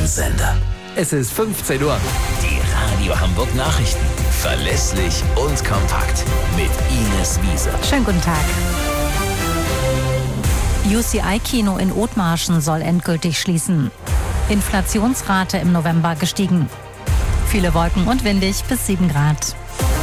ein Sender. Es ist 15 Uhr. Die Radio Hamburg Nachrichten. Verlässlich und kompakt. Mit Ines Wiese. Schönen guten Tag. UCI-Kino in Othmarschen soll endgültig schließen. Inflationsrate im November gestiegen. Viele Wolken und windig bis 7 Grad.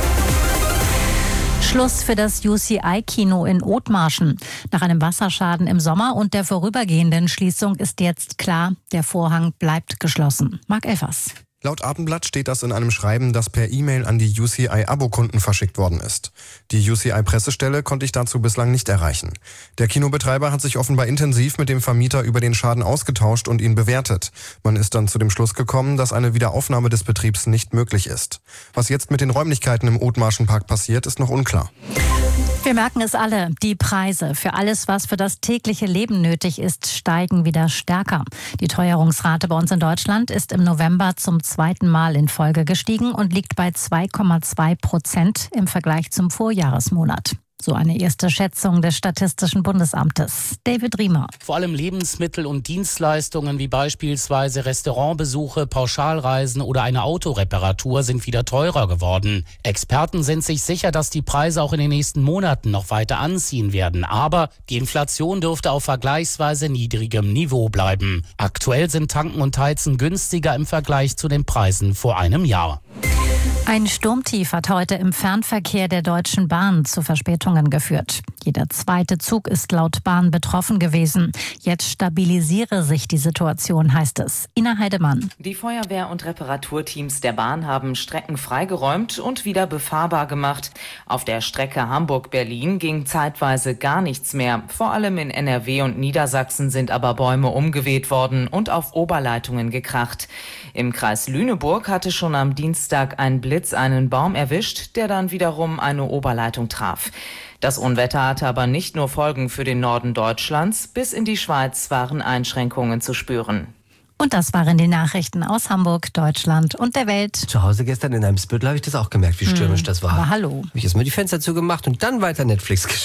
Schluss für das UCI-Kino in Othmarschen. Nach einem Wasserschaden im Sommer und der vorübergehenden Schließung ist jetzt klar, der Vorhang bleibt geschlossen. Marc Elfers. Laut Abendblatt steht das in einem Schreiben, das per E-Mail an die UCI-Abo-Kunden verschickt worden ist. Die UCI-Pressestelle konnte ich dazu bislang nicht erreichen. Der Kinobetreiber hat sich offenbar intensiv mit dem Vermieter über den Schaden ausgetauscht und ihn bewertet. Man ist dann zu dem Schluss gekommen, dass eine Wiederaufnahme des Betriebs nicht möglich ist. Was jetzt mit den Räumlichkeiten im Othmarschen-Park passiert, ist noch unklar. Wir merken es alle, die Preise für alles, was für das tägliche Leben nötig ist, steigen wieder stärker. Die Teuerungsrate bei uns in Deutschland ist im November zum zweiten Mal in Folge gestiegen und liegt bei 2,2% im Vergleich zum Vorjahresmonat. So eine erste Schätzung des Statistischen Bundesamtes. David Riemer. Vor allem Lebensmittel und Dienstleistungen wie beispielsweise Restaurantbesuche, Pauschalreisen oder eine Autoreparatur sind wieder teurer geworden. Experten sind sich sicher, dass die Preise auch in den nächsten Monaten noch weiter anziehen werden. Aber die Inflation dürfte auf vergleichsweise niedrigem Niveau bleiben. Aktuell sind Tanken und Heizen günstiger im Vergleich zu den Preisen vor einem Jahr. Ein Sturmtief hat heute im Fernverkehr der Deutschen Bahn zu Verspätungen geführt. Jeder zweite Zug ist laut Bahn betroffen gewesen. Jetzt stabilisiere sich die Situation, heißt es. Ina Heidemann. Die Feuerwehr- und Reparaturteams der Bahn haben Strecken freigeräumt und wieder befahrbar gemacht. Auf der Strecke Hamburg-Berlin ging zeitweise gar nichts mehr. Vor allem in NRW und Niedersachsen sind aber Bäume umgeweht worden und auf Oberleitungen gekracht. Im Kreis Lüneburg hatte schon am Dienstag ein Blitz einen Baum erwischt, der dann wiederum eine Oberleitung traf. Das Unwetter hatte aber nicht nur Folgen für den Norden Deutschlands. Bis in die Schweiz waren Einschränkungen zu spüren. Und das waren die Nachrichten aus Hamburg, Deutschland und der Welt. Zu Hause gestern in Eimsbüttel habe ich das auch gemerkt, wie stürmisch das war. Aber hallo. Habe ich erstmal die Fenster zugemacht und dann weiter Netflix geschaut.